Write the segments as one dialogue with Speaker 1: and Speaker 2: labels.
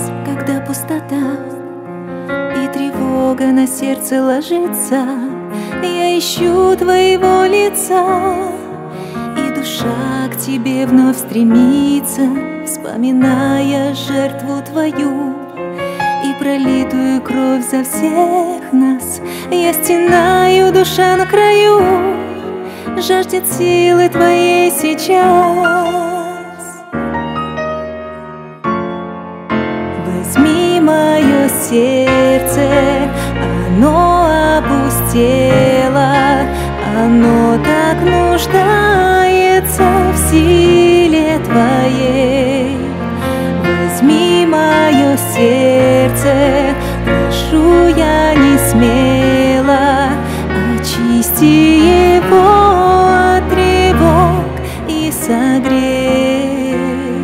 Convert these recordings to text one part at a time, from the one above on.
Speaker 1: когда пустота и тревога на сердце ложится, я ищу твоего лица, и душа к тебе вновь стремится, вспоминая жертву твою и пролитую кровь за всех нас. Я стенаю, душа на краю, жаждет силы твоей сейчас. Возьми мое сердце, оно опустело, оно так нуждается в силе твоей. Возьми мое сердце, прошу я не смело, очисти его от тревог и согрей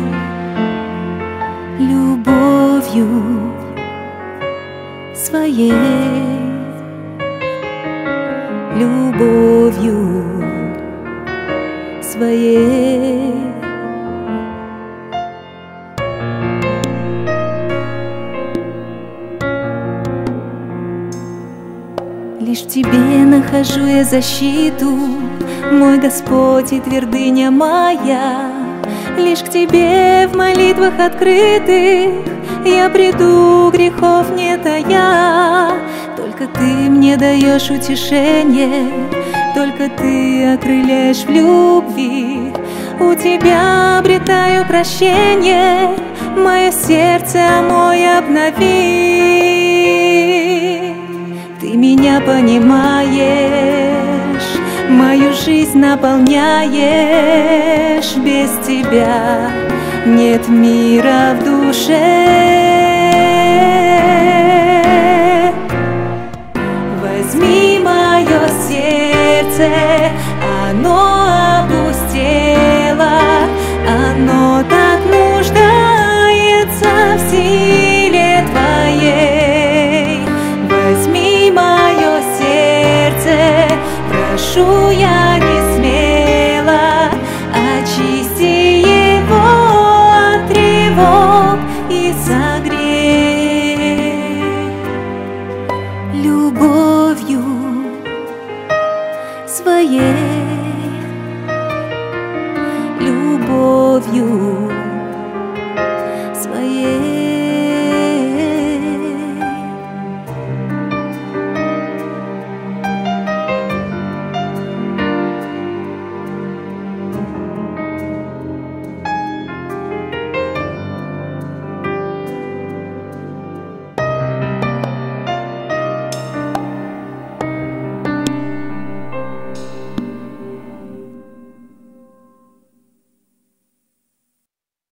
Speaker 1: любовью своей, любовью своей. Лишь в тебе нахожу я защиту, мой Господь и твердыня моя. Лишь к тебе в молитвах открытых я приду, грехов не тая. Только ты мне даешь утешение, только ты окрыляешь в любви. У тебя обретаю прощение, мое сердце мой обнови. Ты меня понимаешь, мою жизнь наполняешь. Без тебя нет мира в душе. Возьми мое сердце, оно опустело, оно так нуждается в силе твоей. Возьми мое сердце, прошу